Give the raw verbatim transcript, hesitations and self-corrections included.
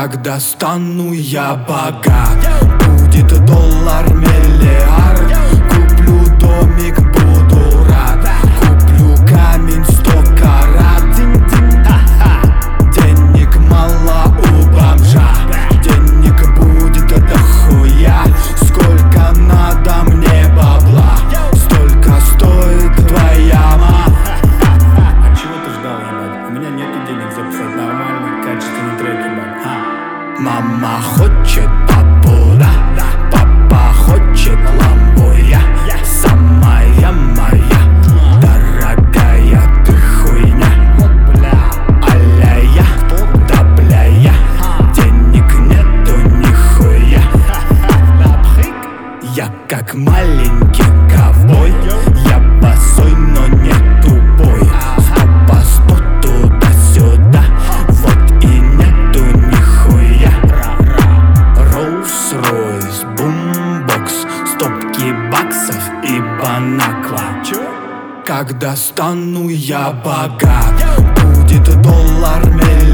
Когда стану я богат, будет доллар миллиард. Куплю домик, буду рад. Куплю камень сто карат. Денег мало у бомжа, денег будет дохуя. Сколько надо мне бабла, столько стоит твоя ма. А чего ты ждал, ебать? У меня нету денег записать нормальный, качественный трек, ебать. Мама хочет папу, да, папа хочет ламбу, я самая моя дорогая ты хуйня. Аля я, да бля я, денег нету нихуя. Я как маленький ковбой, я босой, но не тупой. Сто по сто туда-сюда, вот и нету нихуя. Rolls-Royce, бумбокс, стопки баксов и банаква. Когда стану я богат, будет доллар миллиард.